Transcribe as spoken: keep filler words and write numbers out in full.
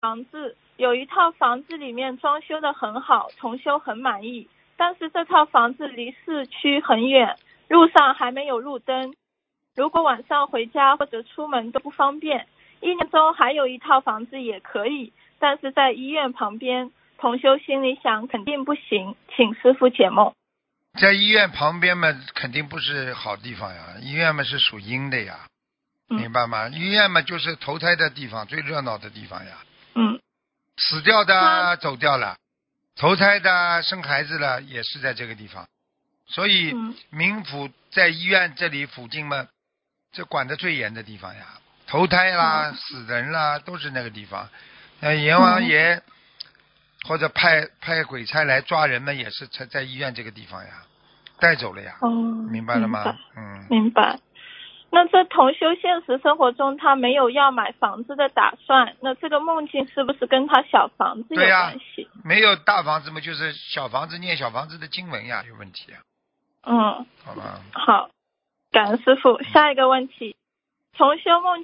房子，有一套房子里面装修的很好，重修很满意，但是这套房子离市区很远，路上还没有路灯，如果晚上回家或者出门都不方便。一年中还有一套房子也可以，但是在医院旁边，同修心里想肯定不行，请师父解梦。 在医院旁边嘛，肯定不是好地方呀，医院嘛是属阴的呀，明白吗？医院嘛就是投胎的地方，最热闹的地方呀。 嗯， 死掉的走掉了，投胎的生孩子了，也是在这个地方。所以冥府在医院这里附近嘛，这管得最严的地方呀，投胎啦、嗯、死人啦，都是那个地方。那阎王爷、嗯、或者派派鬼差来抓人们，也是在在医院这个地方呀，带走了呀。 哦， 明白了吗？ 明白嗯， 明白。那这同修现实生活中他没有要买房子的打算，那这个梦境是不是跟他小房子有关系？ 没有大房子嘛，就是小房子念小房子的经文呀，有问题啊。 嗯， 好吧。 好，感恩师父。下一个问题，同修梦